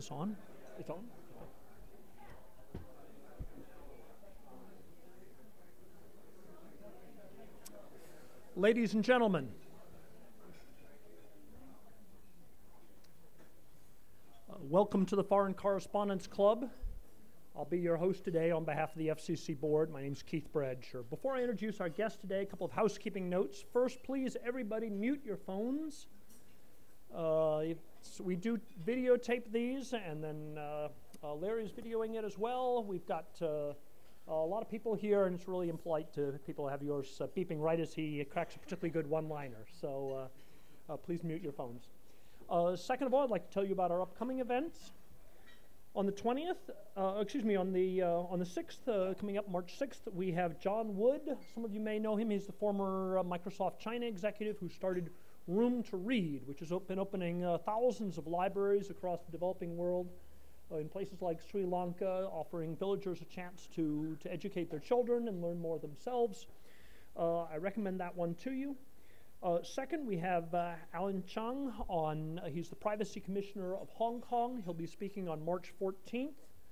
this on? It's on? Ladies and gentlemen, welcome to the Foreign Correspondents Club. I'll be your host today on behalf of the FCC board. My name is Keith Bradsher. Before I introduce our guest today, a couple of housekeeping notes. First, please, everybody mute your phones. We do videotape these, and then Larry's videoing it as well. We've got a lot of people here, and it's really impolite to people to have yours beeping right as he cracks a particularly good one-liner. So please mute your phones. Second of all, I'd like to tell you about our upcoming events. On the 20th, on the 6th, coming up March 6th, we have John Wood. Some of you may know him. He's the former Microsoft China executive who started Room to Read, which has been opening thousands of libraries across the developing world in places like Sri Lanka, offering villagers a chance to educate their children and learn more themselves. I recommend that one to you. Second, we have Alan Chung he's the Privacy Commissioner of Hong Kong. He'll be speaking on March 14th.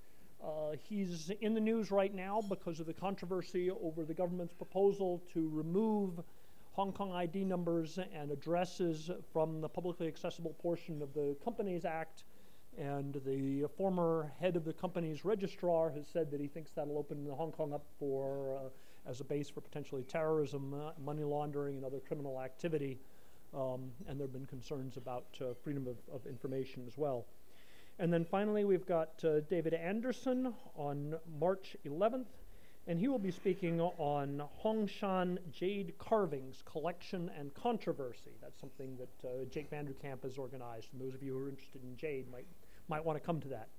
He's in the news right now because of the controversy over the government's proposal to remove Hong Kong ID numbers and addresses from the publicly accessible portion of the Companies Act. And the former head of the company's registrar has said that he thinks that'll open Hong Kong up as a base for potentially terrorism, money laundering, and other criminal activity. And there have been concerns about freedom of information as well. And then finally, we've got David Anderson on March 11th, and he will be speaking on Hongshan Jade Carvings, Collection and Controversy. That's something that Jake Vanderkamp has organized, and those of you who are interested in jade might want to come to that.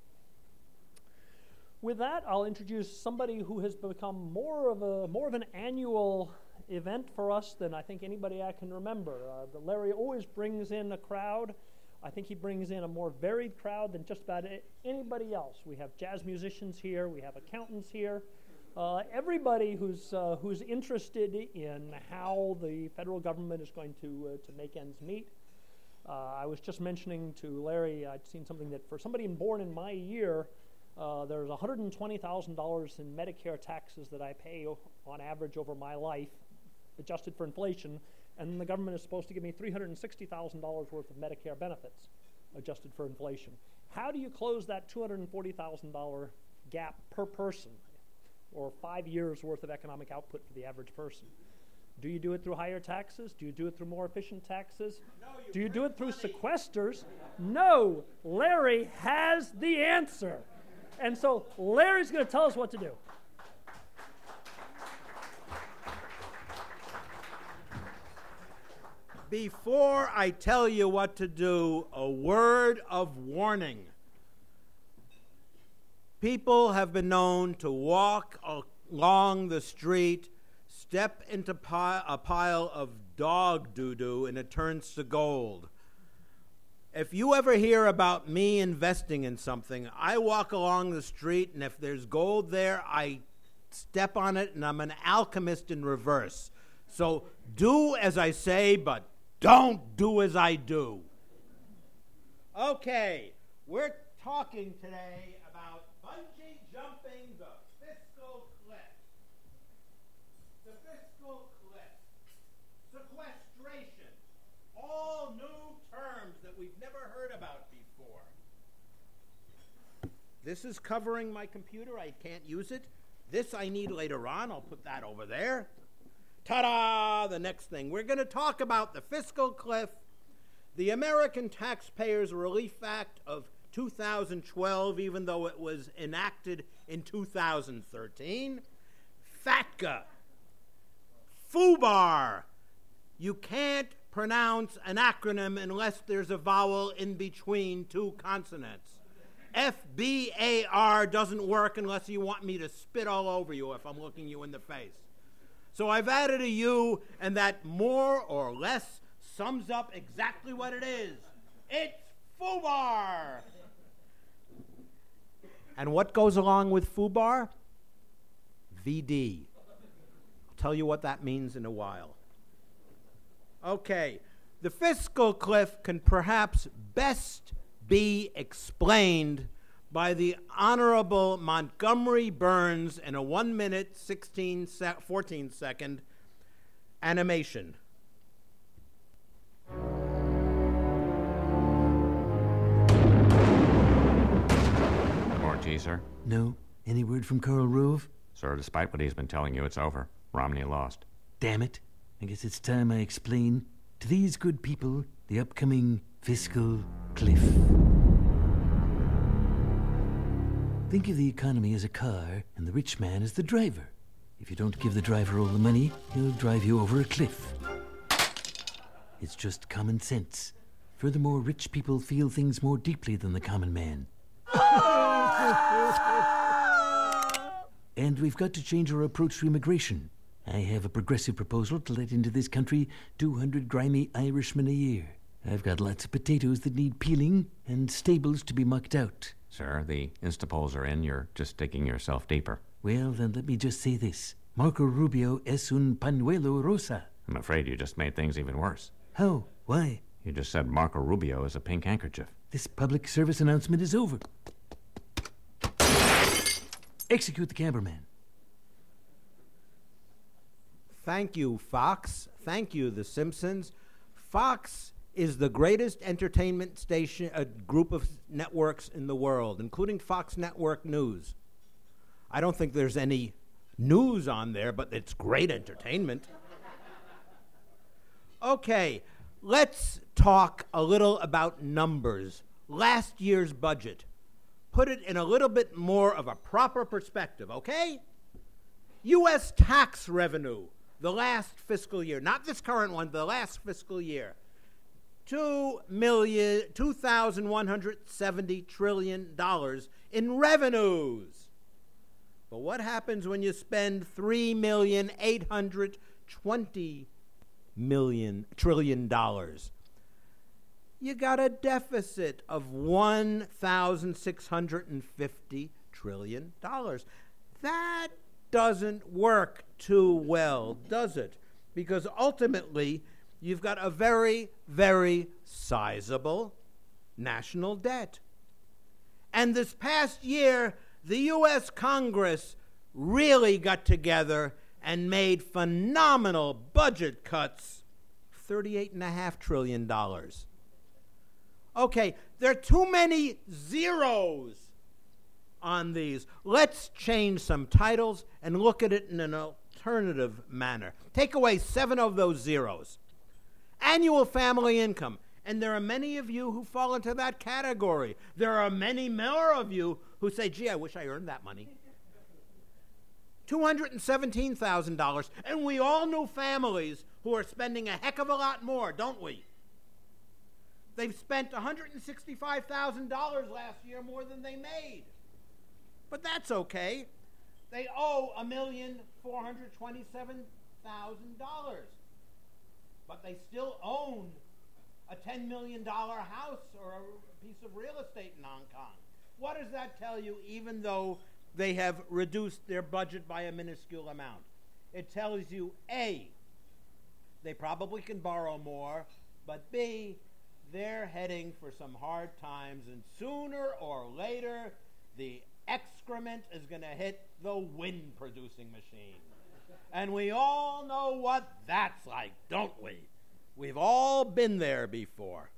With that, I'll introduce somebody who has become more of an annual event for us than I think anybody I can remember. Larry always brings in a crowd. I think he brings in a more varied crowd than just about anybody else. We have jazz musicians here. We have accountants here. Everybody who's interested in how the federal government is going to make ends meet. I was just mentioning to Larry, I'd seen something that for somebody born in my year, there's $120,000 in Medicare taxes that I pay on average over my life, adjusted for inflation, and the government is supposed to give me $360,000 worth of Medicare benefits, adjusted for inflation. How do you close that $240,000 gap per person, or 5 years worth of economic output for the average person? Do you do it through higher taxes? Do you do it through more efficient taxes? No, do you do it through sequesters? No. Larry has the answer. And so Larry's going to tell us what to do. Before I tell you what to do, a word of warning. People have been known to walk along the street, step into a pile of dog doo-doo, and it turns to gold. If you ever hear about me investing in something, I walk along the street, and if there's gold there, I step on it, and I'm an alchemist in reverse. So do as I say, but don't do as I do. Okay, we're talking today about bungee jumping the fiscal cliff. The fiscal cliff. Sequestration. All new terms that we've never heard about before. This is covering my computer. I can't use it. This I need later on. I'll put that over there. Ta-da! The next thing. We're going to talk about the fiscal cliff, the American Taxpayers Relief Act of 2012, even though it was enacted in 2013, FATCA, FUBAR. You can't pronounce an acronym unless there's a vowel in between two consonants. FBAR doesn't work unless you want me to spit all over you if I'm looking you in the face. So I've added a U, and that more or less sums up exactly what it is. It's FUBAR. And what goes along with FUBAR? VD. I'll tell you what that means in a while. Okay, the fiscal cliff can perhaps best be explained by the Honorable Montgomery Burns in a 1 minute, 14 second animation. More tea, sir? No? Any word from Karl Rove? Sir, despite what he's been telling you, it's over. Romney lost. Damn it. I guess it's time I explain to these good people the upcoming fiscal cliff. Think of the economy as a car and the rich man as the driver. If you don't give the driver all the money, he'll drive you over a cliff. It's just common sense. Furthermore, rich people feel things more deeply than the common man. And we've got to change our approach to immigration. I have a progressive proposal to let into this country 200 grimy Irishmen a year. I've got lots of potatoes that need peeling and stables to be mucked out. Sir, the Instapols are in. You're just digging yourself deeper. Well, then let me just say this. Marco Rubio es un pañuelo rosa. I'm afraid you just made things even worse. How? Why? You just said Marco Rubio is a pink handkerchief. This public service announcement is over. Execute the cameraman. Thank you, Fox. Thank you, The Simpsons. Fox is the greatest entertainment station, a group of networks in the world, including Fox Network News. I don't think there's any news on there, but it's great entertainment. Okay, let's talk a little about numbers. Last year's budget. Put it in a little bit more of a proper perspective, okay? U.S. tax revenue, the last fiscal year, not this current one, the last fiscal year, $2,170 trillion in revenues. But what happens when you spend $3,820 trillion? You got a deficit of $1,650 trillion. That doesn't work too well, does it? Because ultimately, you've got a very, very sizable national debt. And this past year, the U.S. Congress really got together and made phenomenal budget cuts, $38.5 trillion. Okay, there are too many zeros on these. Let's change some titles and look at it in an alternative manner. Take away 7 of those zeros. Annual family income. And there are many of you who fall into that category. There are many more of you who say, gee, I wish I earned that money. $217,000. And we all know families who are spending a heck of a lot more, don't we? They've spent $165,000 last year more than they made. But that's okay. They owe $1,427,000. But they still own a $10 million house or a piece of real estate in Hong Kong. What does that tell you, even though they have reduced their budget by a minuscule amount? It tells you, A, they probably can borrow more, but B, they're heading for some hard times, and sooner or later, the excrement is going to hit the wind-producing machine. And we all know what that's like, don't we? We've all been there before.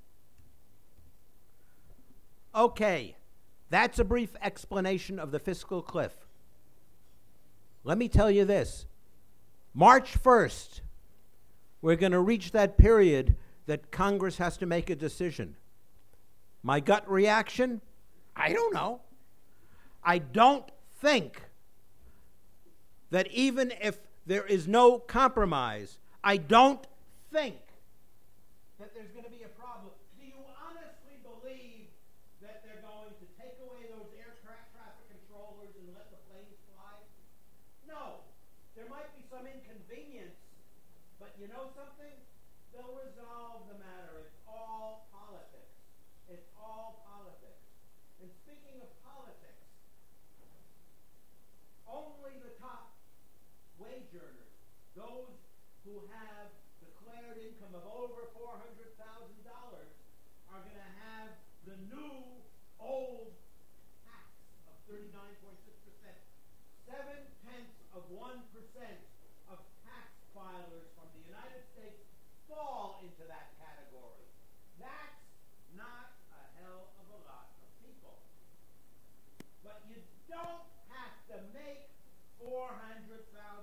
Okay, that's a brief explanation of the fiscal cliff. Let me tell you this. March 1st, we're going to reach that period that Congress has to make a decision. My gut reaction? I don't know. I don't think that even if there is no compromise, I don't think that there's going to be a problem. Do you honestly believe that they're going to take away those air traffic controllers and let the planes fly? No. There might be some inconvenience, but you know something? They'll resolve the matter. It's all politics. It's all politics. And speaking of politics, only the top wage earners, those who have declared income of over $400,000, are going to have the new old tax of 39.6%. 0.7% of tax filers from the United States fall into that category. That's not a hell of a lot of people. But you don't have to make $400,000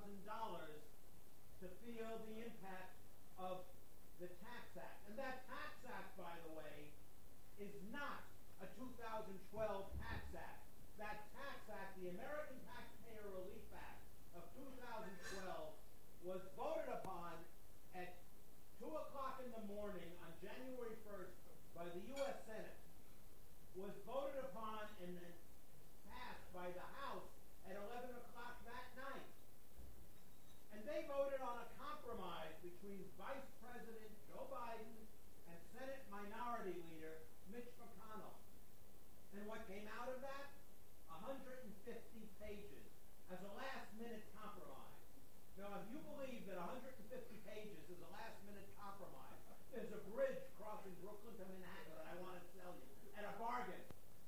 to feel the impact of the Tax Act. And that Tax Act, by the way, is not a 2012 Tax Act. That Tax Act, the American Taxpayer Relief Act of 2012, was voted upon at 2 o'clock in the morning on January 1st by the U.S. Senate, was voted upon and then passed by the House at 11 o'clock that night. And they voted on a compromise between Vice President Joe Biden and Senate Minority Leader Mitch McConnell. And what came out of that? 150 pages as a last-minute compromise. Now, if you believe that 150 pages is a last-minute compromise, there's a bridge crossing Brooklyn to Manhattan that I want to sell you at a bargain.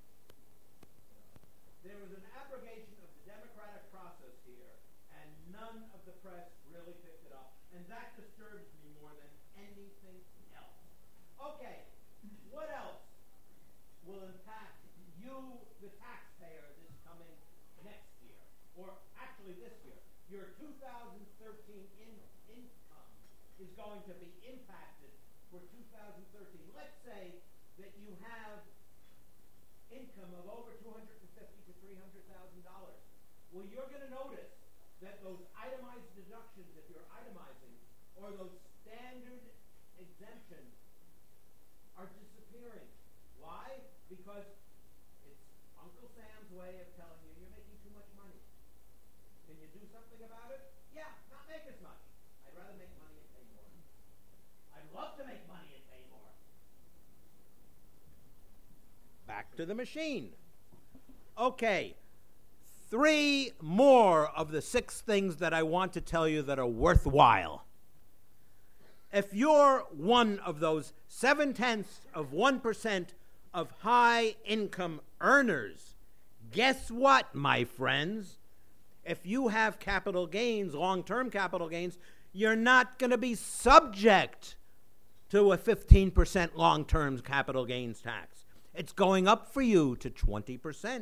There was an abrogation of the democratic process here, and none of the press really picked it up. And that disturbs me more than anything else. Okay, what else will impact you, the taxpayer, this coming next year? Or actually this year. Your 2013 income is going to be impacted for 2013. Let's say that you have income of over $250,000 to $300,000. Well, you're going to notice that those itemized deductions, if you're itemizing, or those standard exemptions are disappearing. Why? Because it's Uncle Sam's way of telling you you're making too much money. Can you do something about it? Yeah, not make as much. I'd rather make money and pay more. I'd love to make money and pay more. Back to the machine. Okay, 3 more of the 6 things that I want to tell you that are worthwhile. If you're one of those 0.7% of high-income earners, guess what, my friends? If you have capital gains, long-term capital gains, you're not going to be subject to a 15% long-term capital gains tax. It's going up for you to 20%.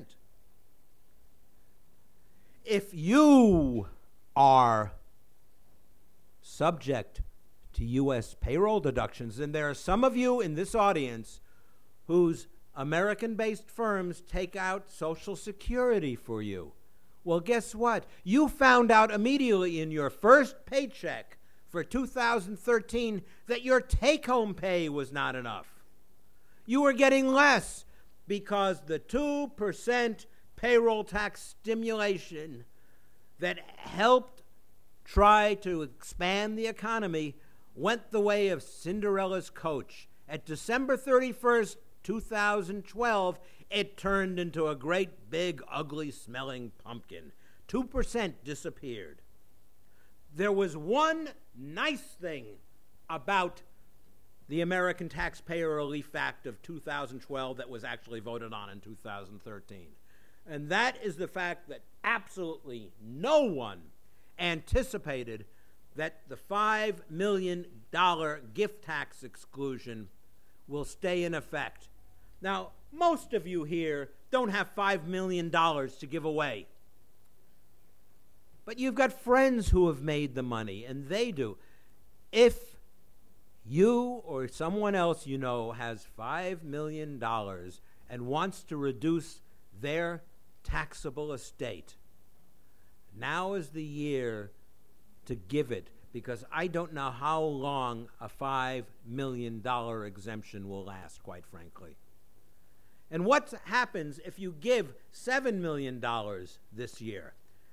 If you are subject to U.S. payroll deductions, and there are some of you in this audience whose American-based firms take out Social Security for you. Well, guess what? You found out immediately in your first paycheck for 2013 that your take-home pay was not enough. You were getting less because the 2% payroll tax stimulation that helped try to expand the economy went the way of Cinderella's coach. At December 31st, 2012, it turned into a great, big, ugly-smelling pumpkin. 2% disappeared. There was one nice thing about the American Taxpayer Relief Act of 2012 that was actually voted on in 2013. And that is the fact that absolutely no one anticipated that the $5 million gift tax exclusion will stay in effect. Now, most of you here don't have $5 million to give away. But you've got friends who have made the money, and they do. If you or someone else you know has $5 million and wants to reduce their taxable estate, now is the year to give it, because I don't know how long a $5 million exemption will last, quite frankly. And what happens if you give $7 million this year?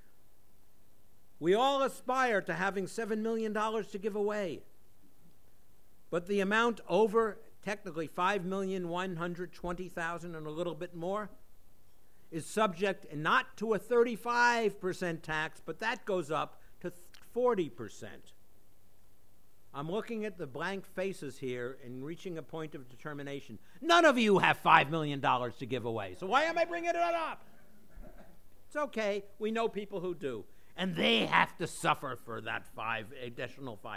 We all aspire to having $7 million to give away. But the amount over, technically $5,120,000 and a little bit more, is subject not to a 35% tax, but that goes up to 40%. I'm looking at the blank faces here and reaching a point of determination. None of you have $5 million to give away, so why am I bringing it up? It's okay. We know people who do. And they have to suffer for that additional 5%.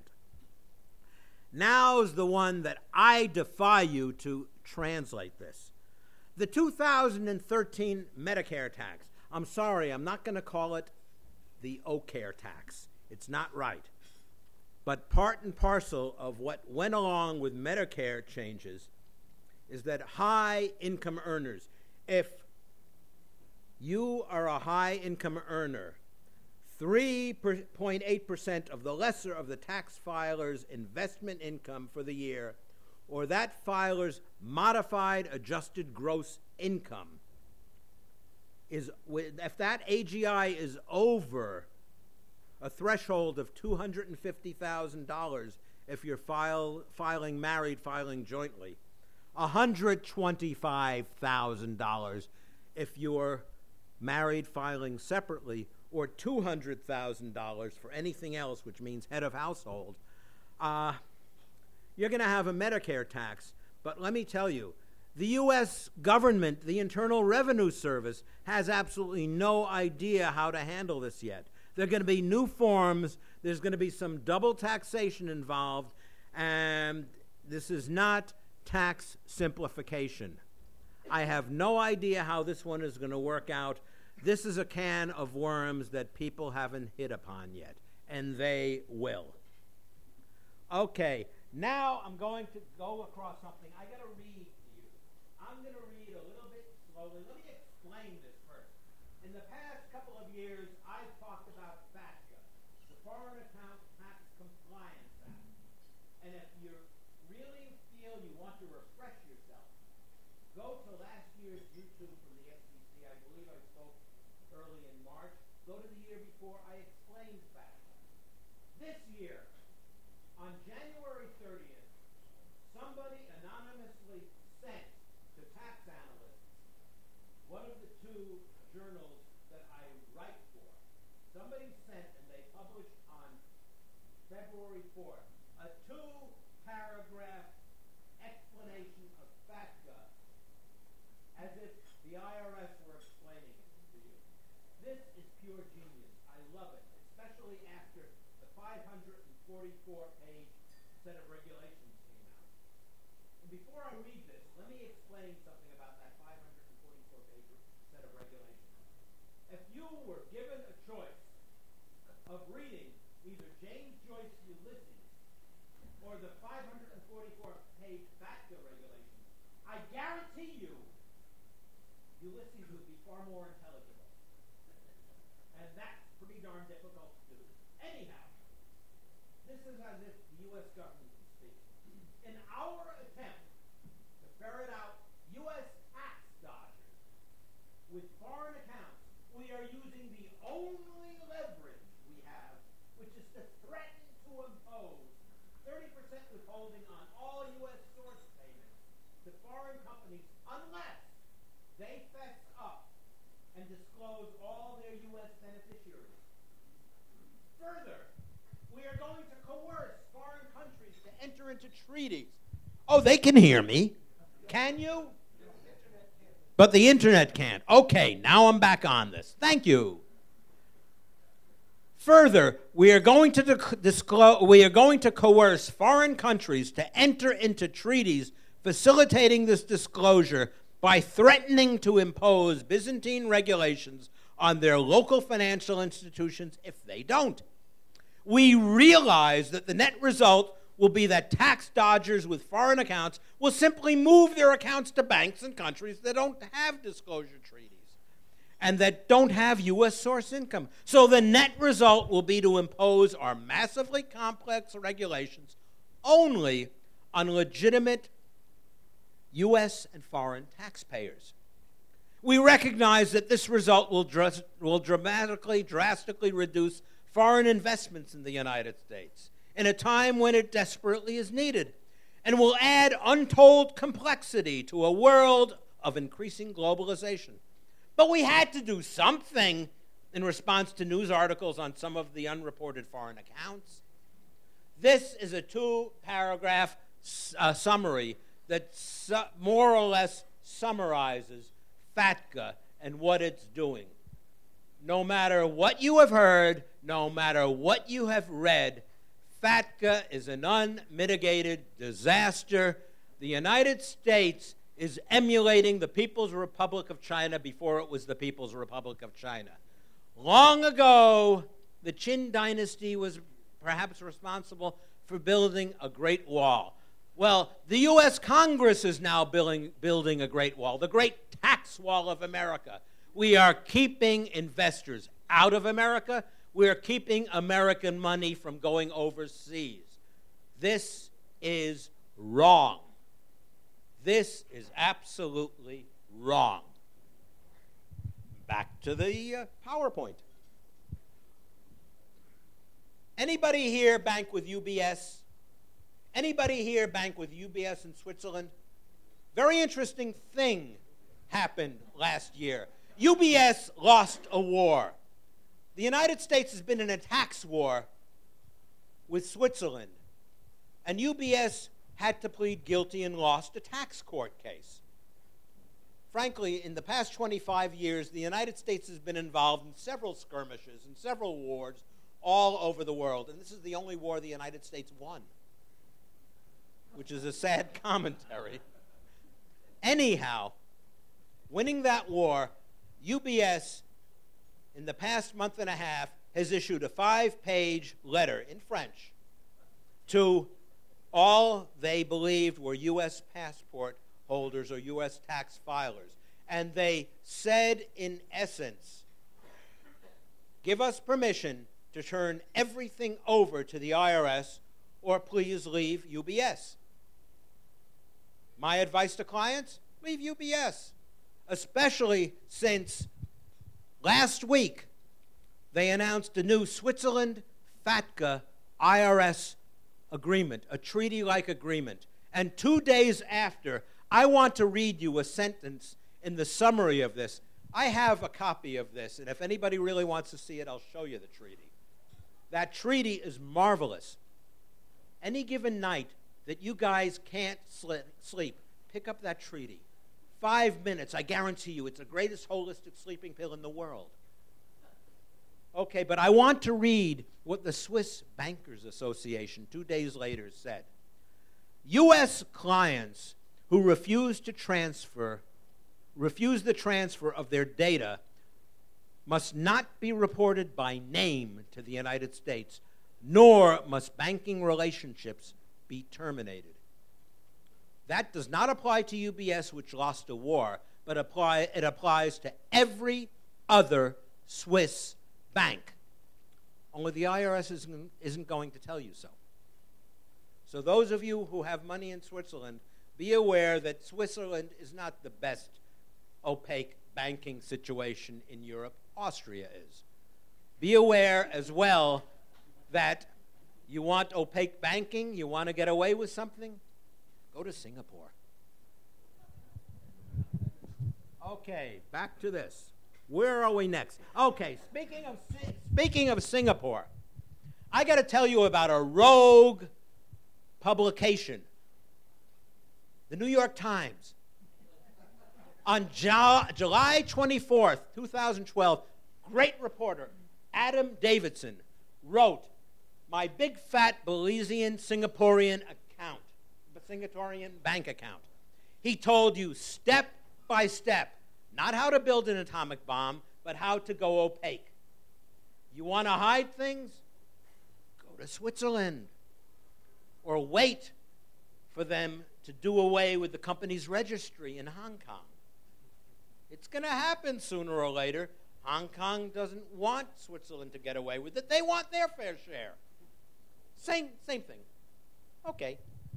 Now's the one that I defy you to translate this. The 2013 Medicare tax. I'm sorry, I'm not going to call it the O-Care tax. It's not right. But part and parcel of what went along with Medicare changes is that high-income earners, if you are a high-income earner, 3.8% of the lesser of the tax filer's investment income for the year, or that filer's modified adjusted gross income, is, if that AGI is over a threshold of $250,000 if you're filing married, filing jointly, $125,000 if you're married, filing separately, or $200,000 for anything else, which means head of household, you're going to have a Medicare tax. But let me tell you, the U.S. government, the Internal Revenue Service, has absolutely no idea how to handle this yet. There are going to be new forms. There's going to be some double taxation involved, and this is not tax simplification. I have no idea how this one is going to work out. This is a can of worms that people haven't hit upon yet, and they will. Okay, now I'm going to go across something. I got to read to you. I'm going to read a little bit slowly. Let me explain this first. In the past couple of years, I've talked about FATCA, the Foreign Account Tax Compliance Act. And if you really feel you want to refresh yourself, go to last year's YouTube from the FCC. I believe I spoke early in March. Go to the year before. I explained FATCA. This year, on January 30th, somebody anonymously sent to tax analysts one of the two journals that I write for. Somebody sent, and they published on February 4th, a 2-paragraph explanation of FATCA as if the IRS were explaining it to you. This is pure genius. I love it, especially after the 544-page set of regulations came out. And before I read this, let me explain something about that 544-page set of regulations. If you were given a choice of reading either James Joyce's Ulysses or the 544-page FATCA regulations, I guarantee you Ulysses would be far more intelligible. And that's pretty darn difficult to do. Anyhow, this is as if the U.S. government is speaking. In our attempt to ferret out U.S. tax dodgers with foreign accounts, we are using the only leverage we have, which is to threaten to impose 30% withholding on all U.S. source payments to foreign companies unless they fess up and disclose all their U.S. beneficiaries. Further, we are going to coerce foreign countries to enter into treaties. Oh, they can hear me. Can you? But the internet can't. Okay, now I'm back on this. Thank you. Further, we are going to coerce foreign countries to enter into treaties facilitating this disclosure by threatening to impose Byzantine regulations on their local financial institutions if they don't. We realize that the net result will be that tax dodgers with foreign accounts will simply move their accounts to banks in countries that don't have disclosure treaties and that don't have U.S. source income. So the net result will be to impose our massively complex regulations only on legitimate U.S. and foreign taxpayers. We recognize that this result will drastically reduce foreign investments in the United States in a time when it desperately is needed, and will add untold complexity to a world of increasing globalization. But we had to do something in response to news articles on some of the unreported foreign accounts. This is a two-paragraph summary that more or less summarizes FATCA and what it's doing. No matter what you have heard, no matter what you have read, FATCA is an unmitigated disaster. The United States is emulating the People's Republic of China before it was the People's Republic of China. Long ago, the Qin dynasty was perhaps responsible for building a Great Wall. Well, the U.S. Congress is now building a Great Wall, the Great Tax Wall of America. We are keeping investors out of America. We are keeping American money from going overseas. This is wrong. This is absolutely wrong. Back to the PowerPoint. Anybody here bank with UBS? Anybody here bank with UBS in Switzerland? Very interesting thing happened last year. UBS lost a war. The United States has been in a tax war with Switzerland, and UBS had to plead guilty and lost a tax court case. Frankly, in the past 25 years, the United States has been involved in several skirmishes and several wars all over the world, and this is the only war the United States won, which is a sad commentary. Anyhow, winning that war, UBS, in the past month and a half, has issued a 5-page letter in French to all they believed were U.S. passport holders or U.S. tax filers. And they said, in essence, give us permission to turn everything over to the IRS, or please leave UBS. My advice to clients, leave UBS, especially since last week they announced a new Switzerland FATCA IRS agreement, a treaty-like agreement. And 2 days after, I want to read you a sentence in the summary of this. I have a copy of this, and if anybody really wants to see it, I'll show you the treaty. That treaty is marvelous. Any given night that you guys can't sleep, pick up that treaty. 5 minutes, I guarantee you, it's the greatest holistic sleeping pill in the world. Okay, but I want to read what the Swiss Bankers Association 2 days later said. U.S. clients who refuse the transfer of their data must not be reported by name to the United States, nor must banking relationships be terminated. That does not apply to UBS, which lost a war, but it applies to every other Swiss bank. Only the IRS isn't going to tell you so. So those of you who have money in Switzerland, be aware that Switzerland is not the best opaque banking situation in Europe. Austria is. Be aware as well that you want opaque banking, you want to get away with something, go to Singapore. Okay, back to this. Where are we next? Okay, speaking of Singapore, I got to tell you about a rogue publication, the New York Times. On July 24th, 2012, great reporter Adam Davidson wrote, "My big fat Belizean Singaporean bank account." He told you step by step, not how to build an atomic bomb, but how to go opaque. You want to hide things? Go to Switzerland. Or wait for them to do away with the company's registry in Hong Kong. It's going to happen sooner or later. Hong Kong doesn't want Switzerland to get away with it. They want their fair share. Same thing. Okay.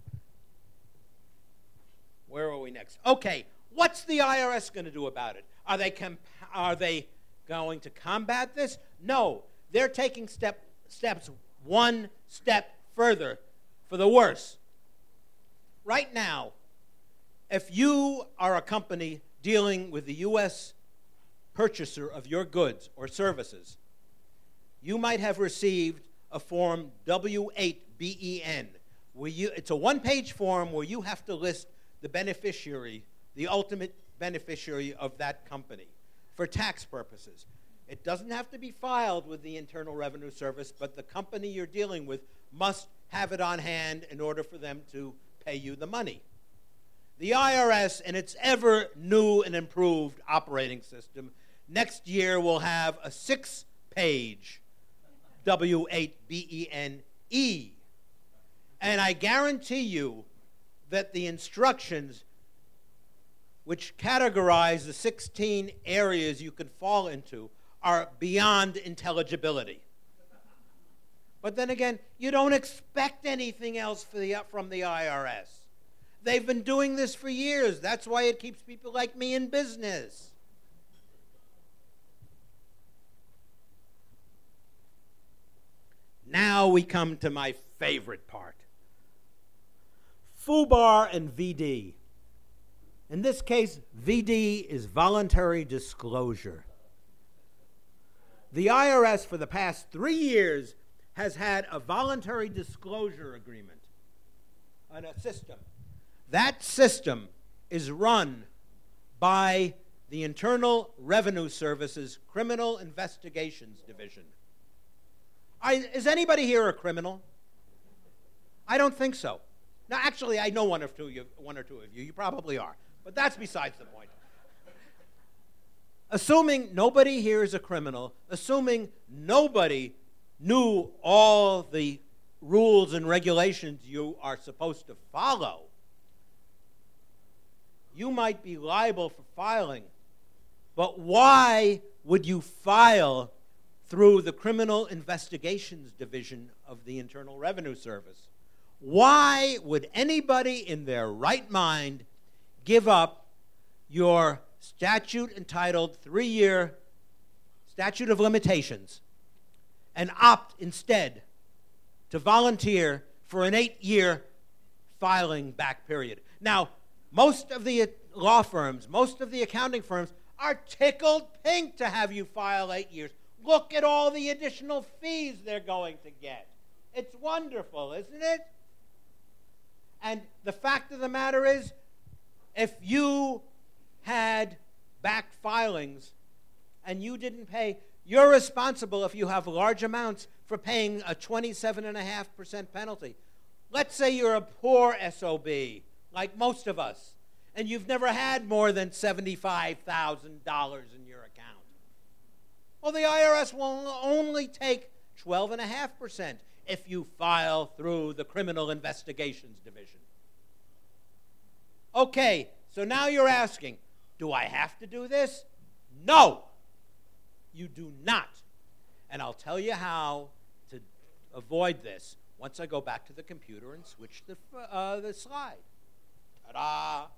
Where are we next? Okay, what's the IRS going to do about it? Are they going to combat this? No, they're taking steps one step further for the worse. Right now, if you are a company dealing with the U.S. purchaser of your goods or services, you might have received a Form W-8 BEN. It's a one-page form where you have to list the beneficiary, the ultimate beneficiary of that company for tax purposes. It doesn't have to be filed with the Internal Revenue Service, but the company you're dealing with must have it on hand in order for them to pay you the money. The IRS, in its ever new and improved operating system, next year will have a 6-page W8BENE. And I guarantee you that the instructions which categorize the 16 areas you could fall into are beyond intelligibility. But then again, you don't expect anything else from the IRS. They've been doing this for years. That's why it keeps people like me in business. Now we come to my favorite part. FUBAR and VD. In this case, VD is voluntary disclosure. The IRS for the past 3 years has had a voluntary disclosure agreement on a system. That system is run by the Internal Revenue Service's Criminal Investigations Division. Is anybody here a criminal? I don't think so. Now, actually, I know one or two of you. You probably are. But that's besides the point. Assuming nobody here is a criminal, assuming nobody knew all the rules and regulations you are supposed to follow, you might be liable for filing. But why would you file through the Criminal Investigations Division of the Internal Revenue Service? Why would anybody in their right mind give up your statute entitled 3-year statute of limitations and opt instead to volunteer for an 8-year filing back period? Now, most of the law firms, most of the accounting firms are tickled pink to have you file 8 years. Look at all the additional fees they're going to get. It's wonderful, isn't it? And the fact of the matter is, if you had back filings and you didn't pay, you're responsible if you have large amounts for paying a 27.5% penalty. Let's say you're a poor SOB, like most of us, and you've never had more than $75,000 in your account. Well, the IRS will only take 12.5% if you file through the Criminal Investigations Division. Okay, so now you're asking, do I have to do this? No, you do not. And I'll tell you how to avoid this once I go back to the computer and switch the slide. Ta-da!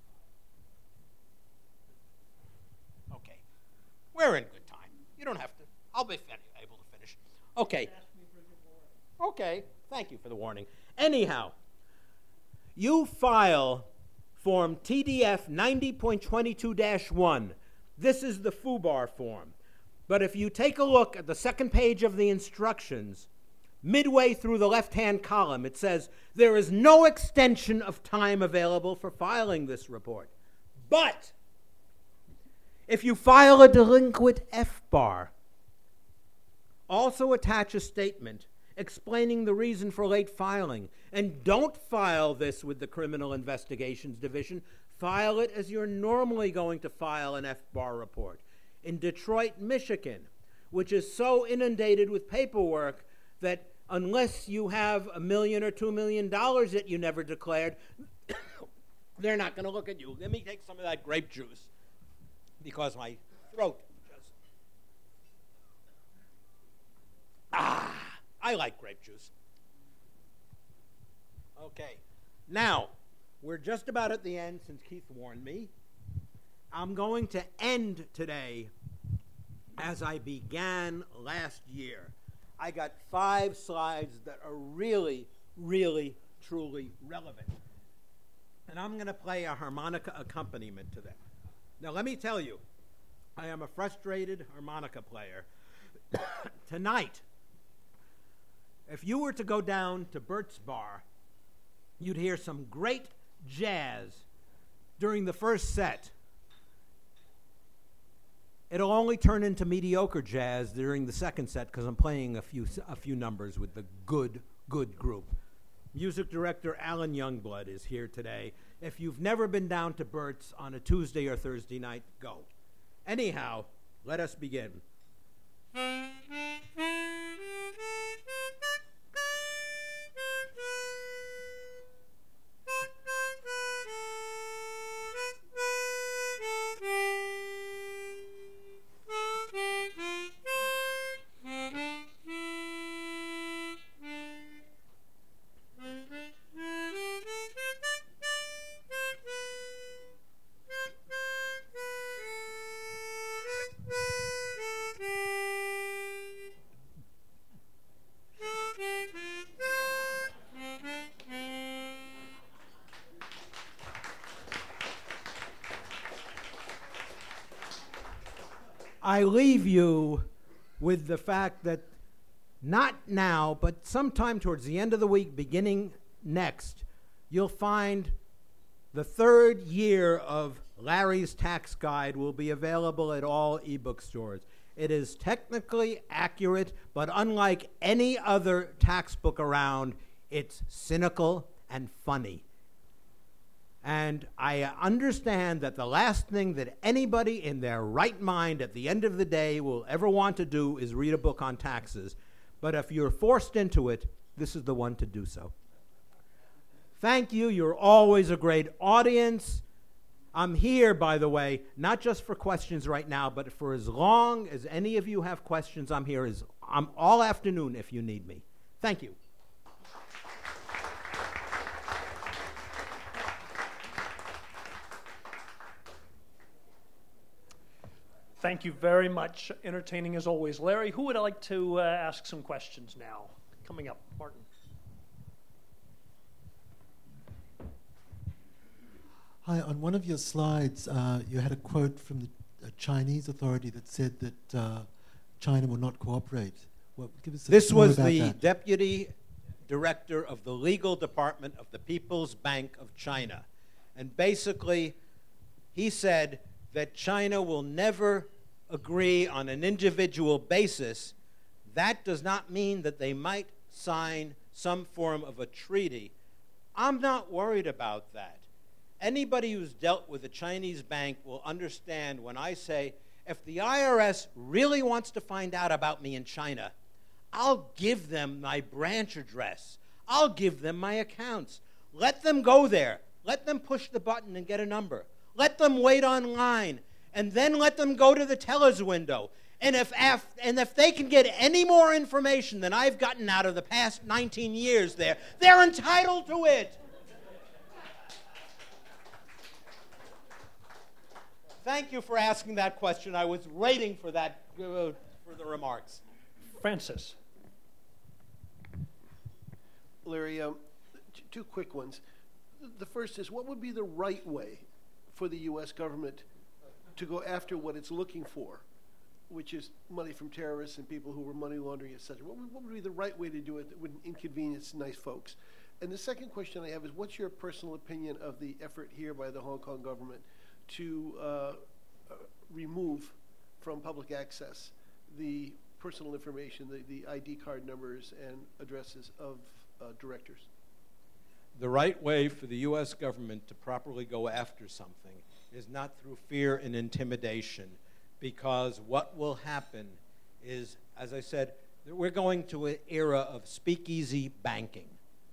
Okay, we're in good time. You don't have to. I'll be able to finish. Okay. Okay, thank you for the warning. Anyhow, you file Form TDF 90.22-1. This is the FUBAR form. But if you take a look at the second page of the instructions, midway through the left-hand column, it says, there is no extension of time available for filing this report. But if you file a delinquent F-bar, also attach a statement explaining the reason for late filing. And don't file this with the Criminal Investigations Division. File it as you're normally going to file an F-bar report. In Detroit, Michigan, which is so inundated with paperwork that unless you have $1 million or $2 million that you never declared, they're not going to look at you. Let me take some of that grape juice because my throat just... I like grape juice. Okay. Now, we're just about at the end since Keith warned me. I'm going to end today as I began last year. I got 5 slides that are really, really, truly relevant. And I'm going to play a harmonica accompaniment to them. Now, let me tell you, I am a frustrated harmonica player. Tonight, If you were to go down to Bert's Bar, you'd hear some great jazz during the first set. It'll only turn into mediocre jazz during the second set because I'm playing a few numbers with the good group. Music director Alan Youngblood is here today. If you've never been down to Bert's on a Tuesday or Thursday night, go. Anyhow, let us begin. I leave you with the fact that not now, but sometime towards the end of the week, beginning next, you'll find the third year of Larry's Tax Guide will be available at all ebook stores. It is technically accurate, but unlike any other tax book around, it's cynical and funny. And I understand that the last thing that anybody in their right mind at the end of the day will ever want to do is read a book on taxes. But if you're forced into it, this is the one to do so. Thank you. You're always a great audience. I'm here, by the way, not just for questions right now, but for as long as any of you have questions, I'm here. I'm all afternoon if you need me. Thank you. Thank you very much. Entertaining as always. Larry, who would like to ask some questions now? Coming up, Martin. Hi, on one of your slides, you had a quote from the Chinese authority that said that China will not cooperate. Give us this more was about the that. deputy director of the legal department of the People's Bank of China. And basically, he said that China will never agree on an individual basis. That does not mean that they might sign some form of a treaty. I'm not worried about that. Anybody who's dealt with a Chinese bank will understand when I say, if the IRS really wants to find out about me in China, I'll give them my branch address. I'll give them my accounts. Let them go there. Let them push the button and get a number. Let them wait online, and then let them go to the teller's window. And if they can get any more information than I've gotten out of the past 19 years there, they're entitled to it. Thank you for asking that question. I was waiting for that, for the remarks. Francis. Larry, two quick ones. The first is, what would be the right way for the U.S. government to go after what it's looking for, which is money from terrorists and people who were money laundering, et cetera? What would be the right way to do it that wouldn't inconvenience nice folks? And the second question I have is, what's your personal opinion of the effort here by the Hong Kong government to remove from public access the personal information, the ID card numbers and addresses of directors? The right way for the U.S. government to properly go after something is not through fear and intimidation, because what will happen is, as I said, we're going to an era of speakeasy banking.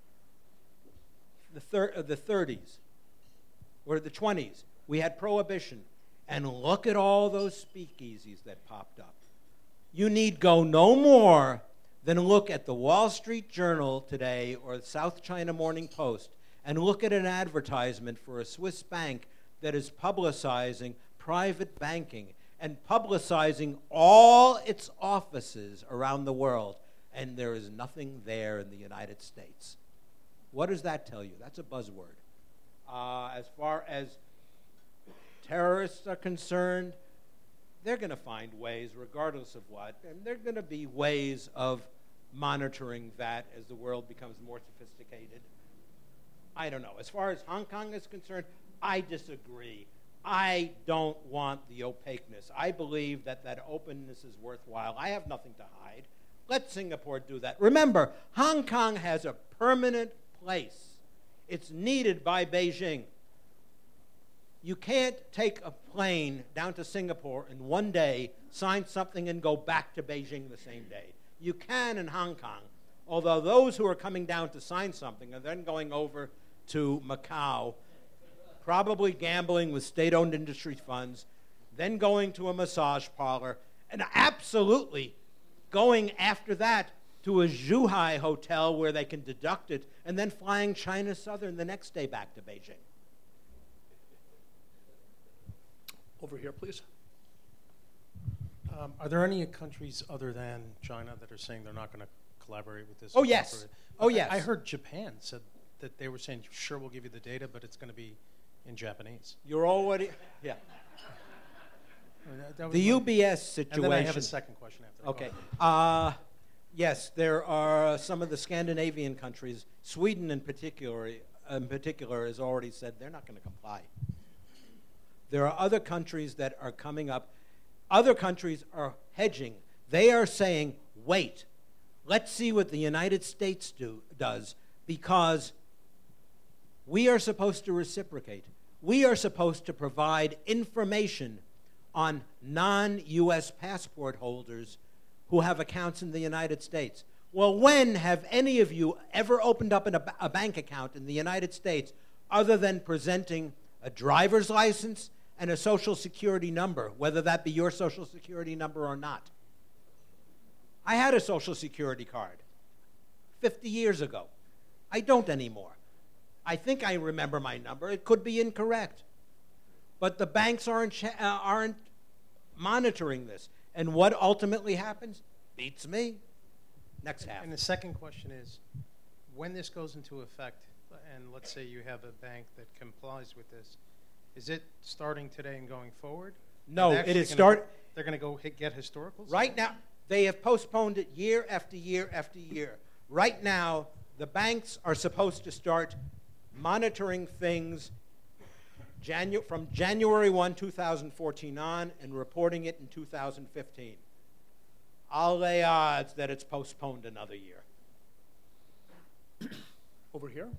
The 30s or the 20s, we had prohibition, and look at all those speakeasies that popped up. You need go no more than look at the Wall Street Journal today or the South China Morning Post and look at an advertisement for a Swiss bank that is publicizing private banking and publicizing all its offices around the world, and there is nothing there in the United States. What does that tell you? That's a buzzword. As far as terrorists are concerned, they're going to find ways, regardless of what, and they're going to be ways of monitoring that as the world becomes more sophisticated. I don't know. As far as Hong Kong is concerned, I disagree. I don't want the opaqueness. I believe that that openness is worthwhile. I have nothing to hide. Let Singapore do that. Remember, Hong Kong has a permanent place. It's needed by Beijing. You can't take a plane down to Singapore and one day sign something and go back to Beijing the same day. You can in Hong Kong, although those who are coming down to sign something are then going over to Macau, probably gambling with state-owned industry funds, then going to a massage parlor, and absolutely going after that to a Zhuhai hotel where they can deduct it, and then flying China Southern the next day back to Beijing. Over here, please. Are there any countries other than China that are saying they're not going to collaborate with this? Oh, yes. cooperate? Oh, yes. I heard Japan said that they were saying, sure, we'll give you the data, but it's going to be in Japanese. You're already, yeah. That was The my- UBS situation. And then I have a second question after that. Okay. Go ahead. Yes, there are some of the Scandinavian countries. Sweden, in particular, has already said they're not going to comply. There are other countries that are coming up. Other countries are hedging. They are saying, wait, let's see what the United States does, because we are supposed to reciprocate. We are supposed to provide information on non-U.S. passport holders who have accounts in the United States. Well, when have any of you ever opened up a bank account in the United States other than presenting a driver's license and a Social Security number, whether that be your Social Security number or not? I had a Social Security card 50 years ago. I don't anymore. I think I remember my number. It could be incorrect. But the banks aren't monitoring this. And what ultimately happens? Beats me. Next half. And the second question is, when this goes into effect, and let's say you have a bank that complies with this, is it starting today and going forward? No, They're it actually is gonna- They're going to go get historicals? Right now, they have postponed it year after year after year. Right now, the banks are supposed to start monitoring things from January 1, 2014 on, and reporting it in 2015. I'll lay odds that it's postponed another year. Over here.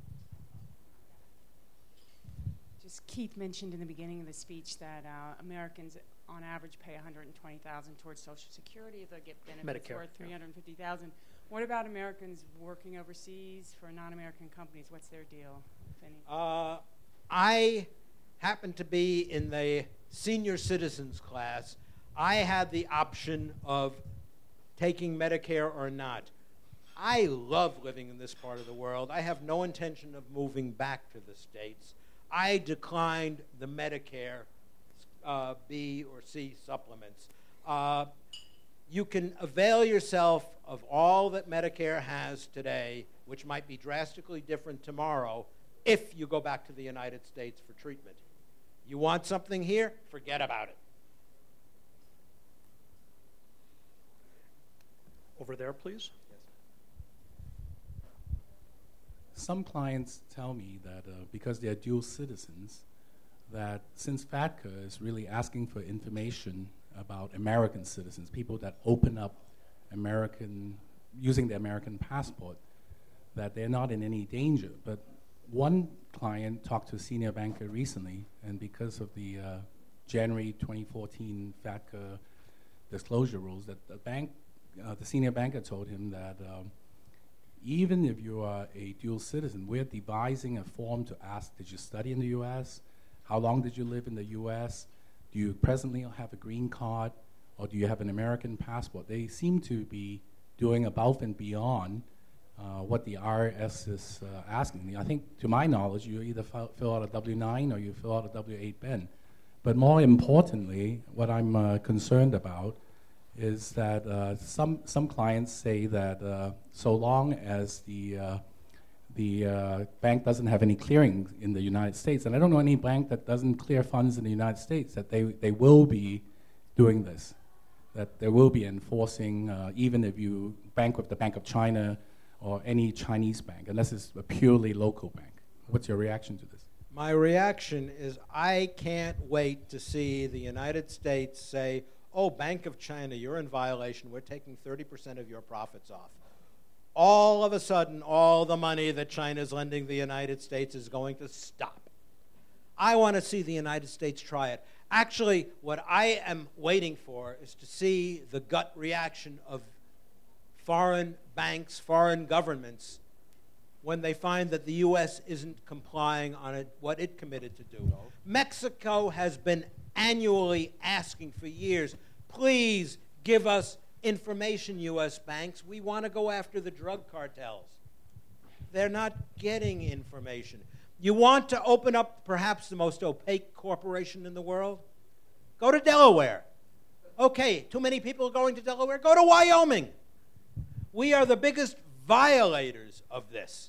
Just Keith mentioned in the beginning of the speech that Americans on average pay $120,000 towards Social Security. If they get benefits Medicare, worth $350,000. What about Americans working overseas for non-American companies? What's their deal, if any? I happened to be in the senior citizens class. I had the option of taking Medicare or not. I love living in this part of the world. I have no intention of moving back to the States. I declined the Medicare B or C supplements. You can avail yourself of all that Medicare has today, which might be drastically different tomorrow, if you go back to the United States for treatment. You want something here? Forget about it. Over there, please. Some clients tell me that because they're dual citizens, that since FATCA is really asking for information about American citizens, people that open up using the American passport, that they're not in any danger. But one client talked to a senior banker recently, and because of the January 2014 FATCA disclosure rules, that the senior banker told him that even if you are a dual citizen, we're devising a form to ask, did you study in the U.S.? How long did you live in the U.S.? Do you presently have a green card? Or do you have an American passport? They seem to be doing above and beyond what the IRS is asking. I think, to my knowledge, you either fill out a W-9 or you fill out a W-8 But more importantly, what I'm concerned about is that some clients say that so long as the bank doesn't have any clearing in the United States, and I don't know any bank that doesn't clear funds in the United States, that they will be doing this. that there will be enforcing, even if you bank with the Bank of China or any Chinese bank, unless it's a purely local bank. What's your reaction to this? My reaction is I can't wait to see the United States say, oh, Bank of China, you're in violation. We're taking 30% of your profits off. All of a sudden, all the money that China's lending the United States is going to stop. I want to see the United States try it. Actually, what I am waiting for is to see the gut reaction of foreign banks, foreign governments, when they find that the U.S. isn't complying on what it committed to do. Mexico has been annually asking for years, please give us information, U.S. banks. We want to go after the drug cartels. They're not getting information. You want to open up perhaps the most opaque corporation in the world? Go to Delaware. Okay, too many people are going to Delaware? Go to Wyoming. We are the biggest violators of this.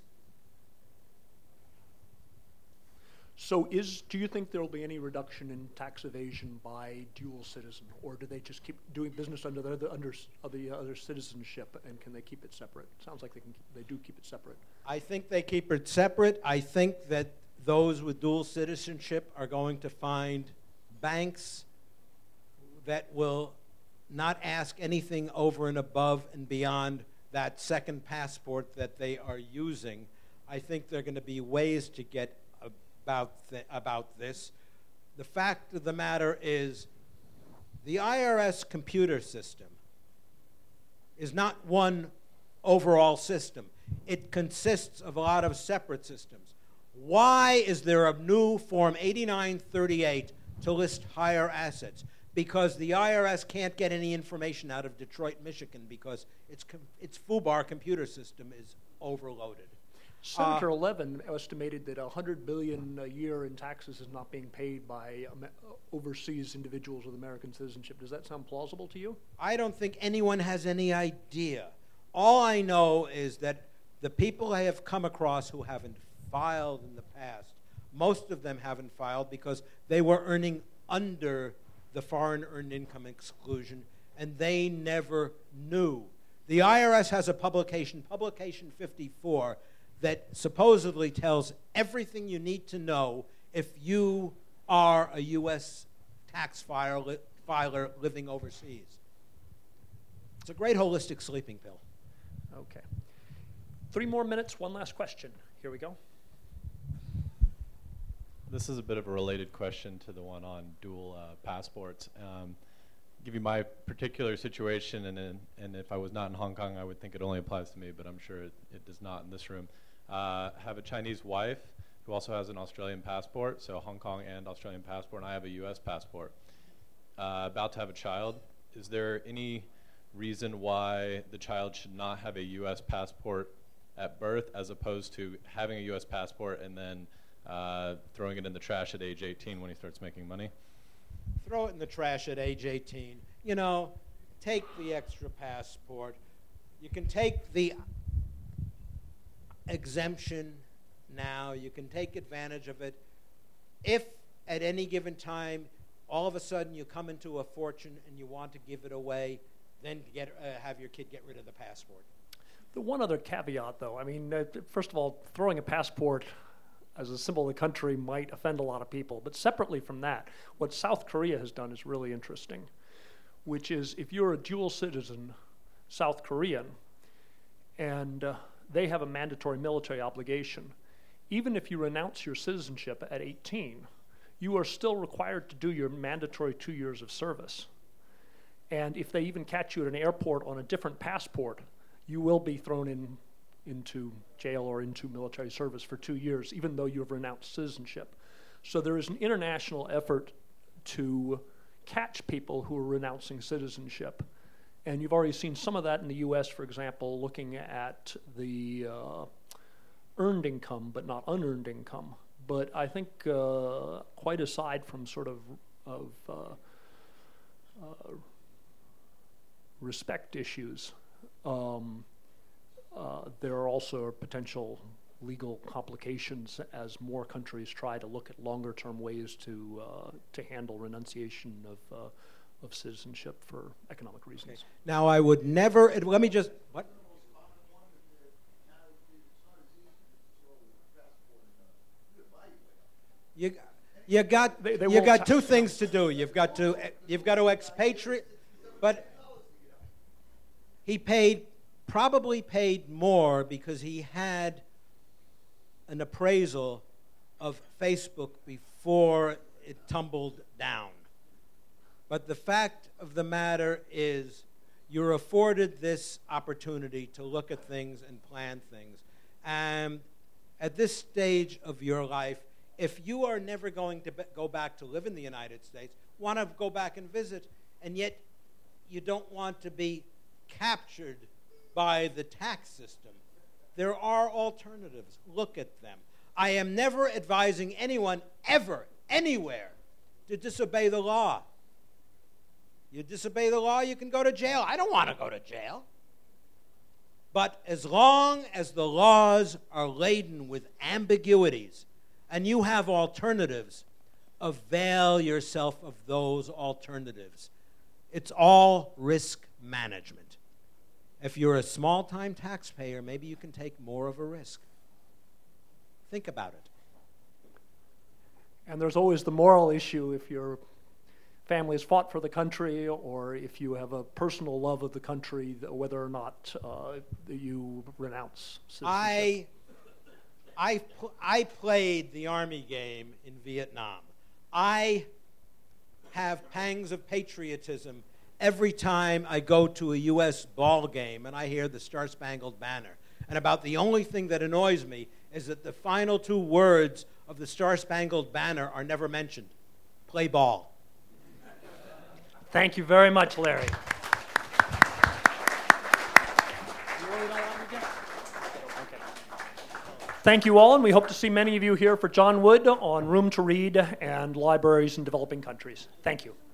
So do you think there will be any reduction in tax evasion by dual citizen, or do they just keep doing business under the other citizenship, and can they keep it separate? Sounds like they do keep it separate. I think they keep it separate. I think that those with dual citizenship are going to find banks that will not ask anything over and above and beyond that second passport that they are using. I think there are going to be ways to get about this. The fact of the matter is the IRS computer system is not one overall system. It consists of a lot of separate systems. Why is there a new Form 8938 to list higher assets? Because the IRS can't get any information out of Detroit, Michigan, because its FUBAR computer system is overloaded. Senator Levin estimated that $100 billion a year in taxes is not being paid by overseas individuals with American citizenship. Does that sound plausible to you? I don't think anyone has any idea. All I know is that the people I have come across who haven't filed in the past, most of them haven't filed because they were earning under the foreign earned income exclusion, and they never knew. The IRS has a publication, Publication 54, that supposedly tells everything you need to know if you are a U.S. tax filer living overseas. It's a great holistic sleeping pill. Okay. 3 more minutes, one last question. Here we go. This is a bit of a related question to the one on dual passports. Give you my particular situation, and if I was not in Hong Kong, I would think it only applies to me, but I'm sure it does not in this room. Have a Chinese wife who also has an Australian passport, so Hong Kong and Australian passport, and I have a U.S. passport. About to have a child. Is there any reason why the child should not have a U.S. passport at birth as opposed to having a U.S. passport and then throwing it in the trash at age 18 when he starts making money? Throw it in the trash at age 18. You know, take the extra passport. You can take the exemption now. You can take advantage of it. If at any given time, all of a sudden you come into a fortune and you want to give it away, then have your kid get rid of the passport. The one other caveat, though, I mean, first of all, throwing a passport as a symbol of the country might offend a lot of people. But separately from that, what South Korea has done is really interesting, which is if you're a dual citizen South Korean and they have a mandatory military obligation, even if you renounce your citizenship at 18, you are still required to do your mandatory 2 years of service. And if they even catch you at an airport on a different passport, you will be thrown into jail or into military service for 2 years, even though you have renounced citizenship. So there is an international effort to catch people who are renouncing citizenship. And you've already seen some of that in the U.S., for example, looking at the earned income but not unearned income. But I think quite aside from sort of respect issues, there are also potential legal complications as more countries try to look at longer-term ways to handle renunciation of citizenship for economic reasons. Now, I would never, let me just, what? You got They you won't got ta- two things to do. You've got to expatriate, but he probably paid more because he had an appraisal of Facebook before it tumbled down. But the fact of the matter is, you're afforded this opportunity to look at things and plan things. And at this stage of your life, if you are never going to go back to live in the United States, want to go back and visit, and yet you don't want to be captured by the tax system, there are alternatives. Look at them. I am never advising anyone ever, anywhere, to disobey the law. You disobey the law, you can go to jail. I don't want to go to jail. But as long as the laws are laden with ambiguities and you have alternatives, avail yourself of those alternatives. It's all risk management. If you're a small-time taxpayer, maybe you can take more of a risk. Think about it. And there's always the moral issue if your family has fought for the country, or if you have a personal love of the country, whether or not you renounce citizenship. I played the Army game in Vietnam. I have pangs of patriotism every time I go to a U.S. ball game and I hear the Star-Spangled Banner. And about the only thing that annoys me is that the final two words of the Star-Spangled Banner are never mentioned. Play ball. Thank you very much, Larry. Thank you all, and we hope to see many of you here for John Wood on Room to Read and Libraries in Developing Countries. Thank you.